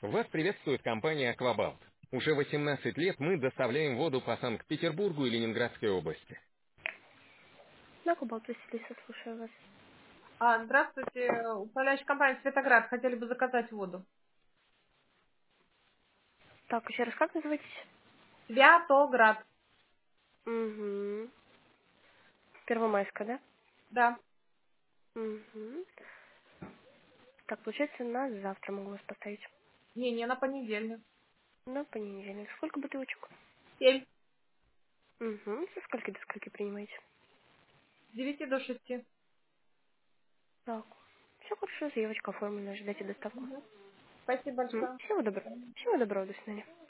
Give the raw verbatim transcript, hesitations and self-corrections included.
Вас приветствует компания «Аквабалт». Уже восемнадцать лет мы доставляем воду по Санкт-Петербургу и Ленинградской области. На Кубалт, Василиса, слушаю вас. А, здравствуйте, управляющая компания «Светоград». Хотели бы заказать воду. Так, еще раз, как называетесь? Святоград. Угу. Первомайская, да? Да. Угу. Так, получается, на завтра могу вас поставить. Не, не на понедельник. На понедельник. Сколько бутылочек? Семь. Угу. Со скольки до скольки принимаете? С девяти до шести. Так. Все хорошо, заявочка оформлена, ждайте доставку. Мгм. Спасибо М, большое. Всего доброго. Всего доброго, до свидания.